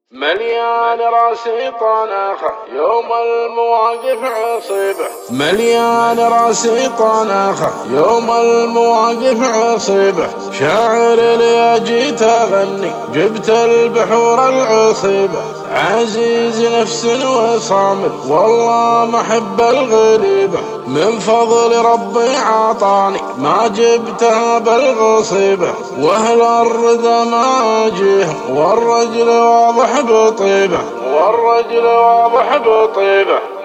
مليان راسي طناخة يوم المواقف عصيبة، مليان راسي طناخة يوم المواقف عصيبة. شاعر اللي جيت اغني جبت البحور العصيبة، عزيز نفس وصامد والله محب الغريبة. من فضل ربي عطاني ما جبتها بالغصيبة، واهل الرضا ما اجيهم والرجل واضح بطيبه، والرجل واضح بطيبه.